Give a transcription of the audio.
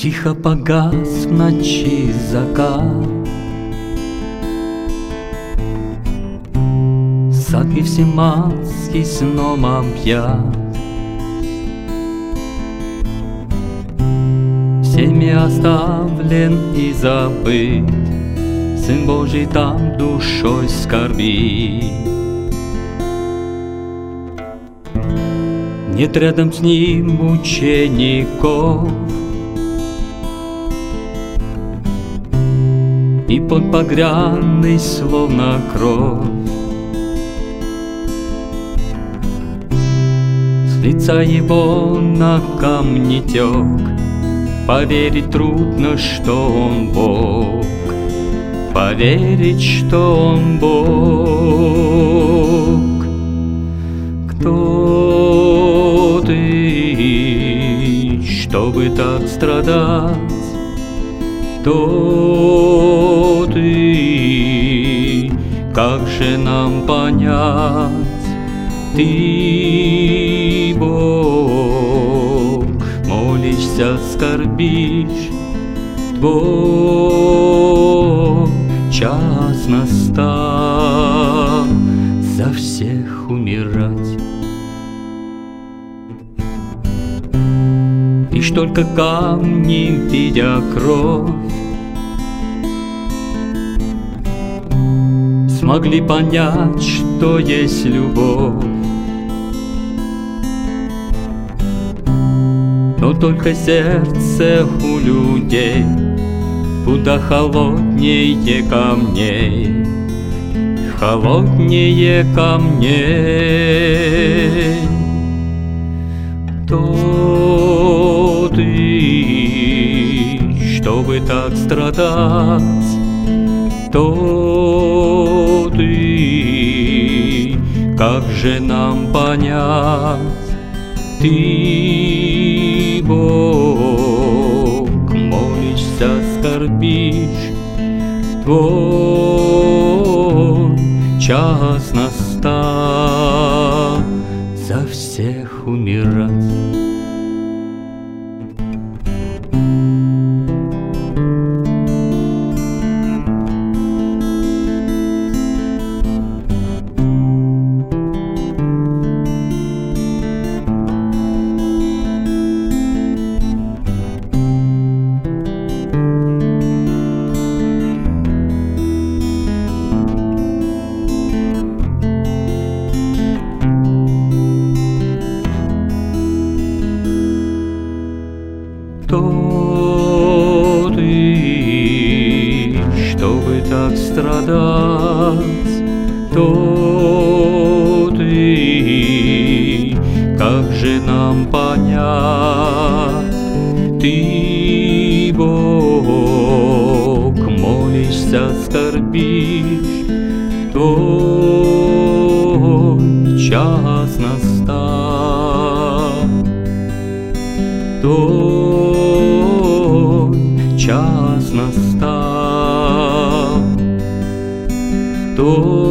Тихо погас в ночи закат, сад Гефсиманский сном объят. Всеми оставлен и забыт, Сын Божий там душой скорбит. Нет рядом с Ним учеников, и пот багряный, словно кровь, с лица Его на камни тек. Поверить трудно, что Он Бог, поверить, что Он Бог. Кто ты, чтобы так страдать? Кто ты, как же нам понять? Ты Бог, молишься, скорбишь, Твой час настал за всех умирать. Лишь только камни, видя кровь, смогли понять, что есть любовь. Но только сердце у людей куда холоднее камней, холоднее камней. Кто ты, чтобы так страдать? Кто ты, как же нам понять? Ты Бог, молишься, скорбишь, Твой час настал за всех умирать. Кто ты, чтобы так страдать? Кто ты, как же нам понять? Ты Бог, молишься, скорбишь, Твой час настал. Твой час настал.